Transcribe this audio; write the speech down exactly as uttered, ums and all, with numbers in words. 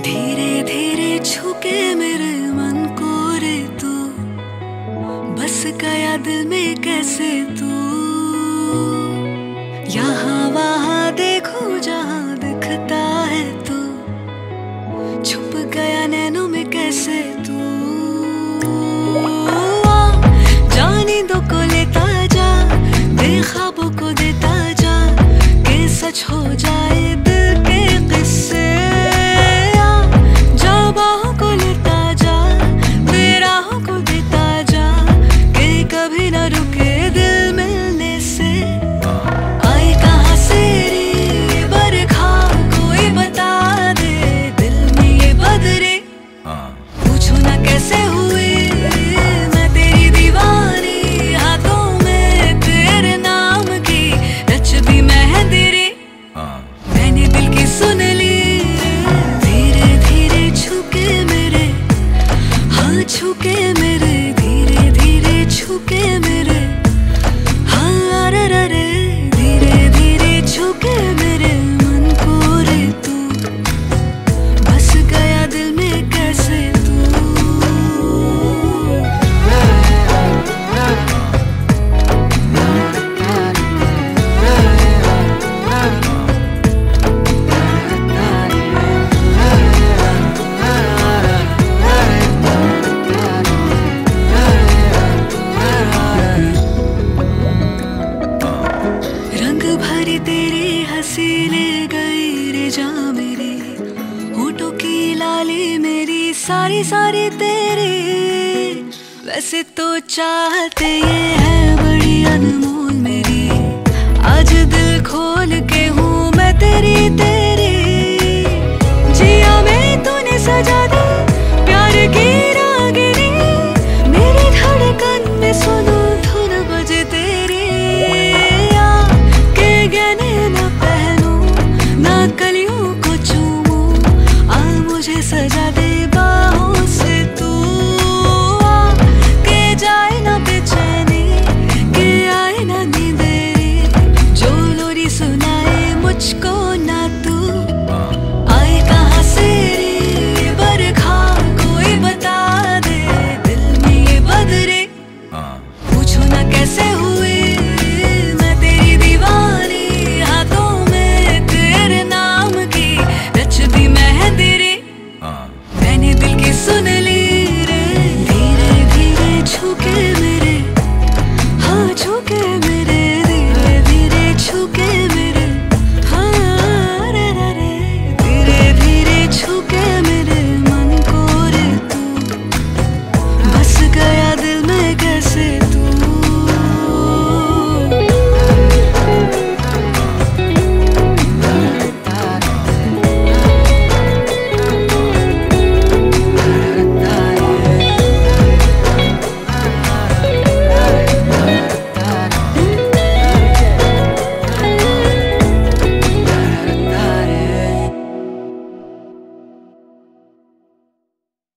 धीरे धीरे छुके मेरे मन को रे तू, बस गया दिल में कैसे तू। यहाँ वहाँ देखूं जहाँ दिखता है तू, छुप गया नैनों में कैसे तू। जानी दो को लेता जा, बेख्वाबों को देता जा, के सच हो जाए दिल के किस्से। छुके मेरे धीरे धीरे छुके मेरे, हाँ रे रे रे, धीरे धीरे छुके मेरे मन को रे तू, बस गया दिल में कैसे तू। तेरी हंसी ले गई रे जा मेरी, होठों की लाली मेरी सारी सारी तेरी। वैसे तो चाहते ये है बड़ी अनमोल मेरी, आज दिल खोल के हूँ मैं तेरी तेरी। जिया में तूने सजा दी प्यार की रागिनी, मेरी धड़कन में सुन